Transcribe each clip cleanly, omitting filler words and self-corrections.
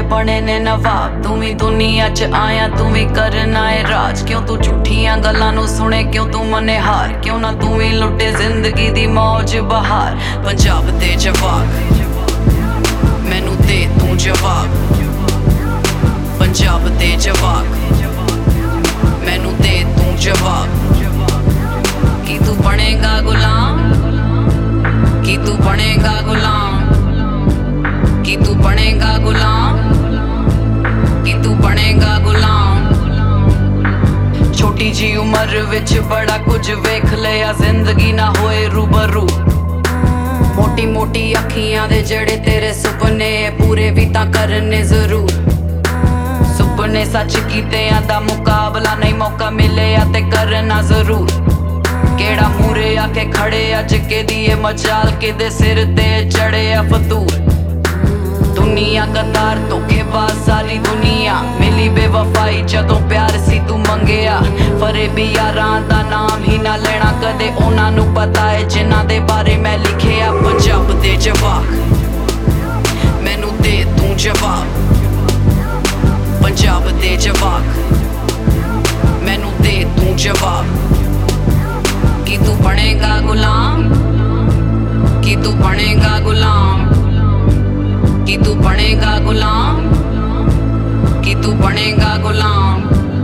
बने ने नवाब। तू भी दुनिया च आया, तू भी करना है राज। क्यों तू झूठियां गल्लां नू सुने, क्यों तू मने हार? क्यों ना तू भी लुटे जिंदगी दी मौज बहार। पंजाब दे जवाब मैनू दे तू जवाब। पंजाब दे जवाब मैनू दे तू जवाब। की तू बनेगा गुलाम, की तू बनेगा गुलाम, की तू बनेगा गुलाम, की तू बनेगा गुलाम। छोटी जी उम्र विच बड़ा कुछ वेख लिया, जिंदगी ना होए रूबरू। मोटी मोटी अखियां दे जड़े तेरे सुपने पूरे भी तां करने जरूर। सुपने सच कीतियां दा मुकाबला नहीं, मौका मिले ते करना जरूर। केड़ा मूरे आके खड़े अज के दिए मजाल, के सिर ते चढ़े फतूर। दुनिया कतार धोखेबाज सारी दुनिया, मिली बेवफाई जदों प्यार सी तू मंगया। फरे भी यारां दा नाम ही ना लेना कदे, उन्हां नू पता है जिन्हां दे बारे मैं लिखिया। पंजाब दे जवाब मैनू दे तू जवाब। पंजाब दे जवाब मैनू दे तू जवाब। की तू बनेगा गुलाम, की तू बनेगा गुलाम, की तू बनेगा गुलाम, की तू बनेगा गुलाम।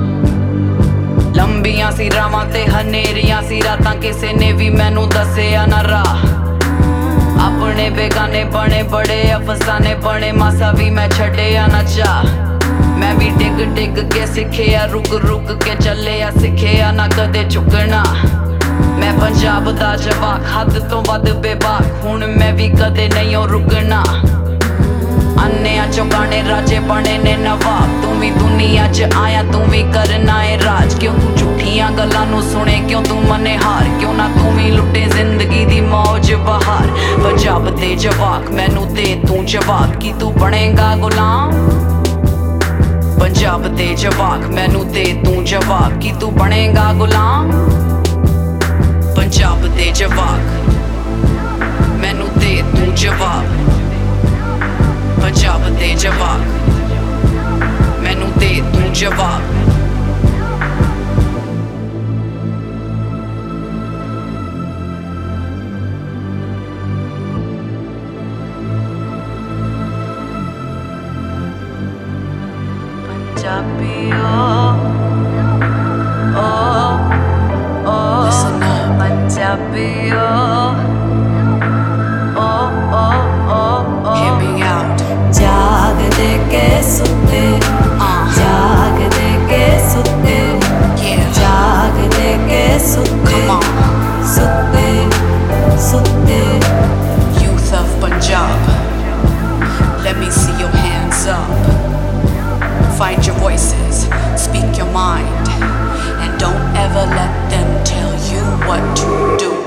लंबियां सी रावां ते हनेरियां सी रातां, किसे ने भी मैनू दस्सिया ना राह। अपने बेगाने बने बड़े अफसाने बने, मासा भी मैं छड्डिया ना चाह। मैं भी डिग डिग के सिखिया, रुक रुक के चलिया, सिखिया ना कदे झुकना। मैं पंजाब दा जवाक, हद तो वध बेबाक, हुण मैं भी कदे नहीं हो रुकना। अन्निया चौकाने राजे बने ने नवाब। तू भी दुनिया च आया, तू भी करना है राज। क्यों तू झूठियां गल्लां नू सुने, क्यों तू मने हार? क्यों ना तू भी लुटे जिंदगी दी मौज बहार। पंजाब दे जवाक मैनू दे तू जवाब। की तू बनेगा गुलाम, पंजाब दे जवाक मैनू दे तू जवाब। की तू बनेगा गुलाम, पंजाब दे जवाब मैनू दे तू जवाब। पंजाब दे जवाब मैनू दे तू जवाब। पंजाबियो पंजाबियो hear me out। जाग दे के सुते, जाग दे के सुते, जाग दे के सुते, सुते सुते। Youth of Punjab, let me see your hands up. Find your voices, speak your mind, and don't ever let them tell you what to do.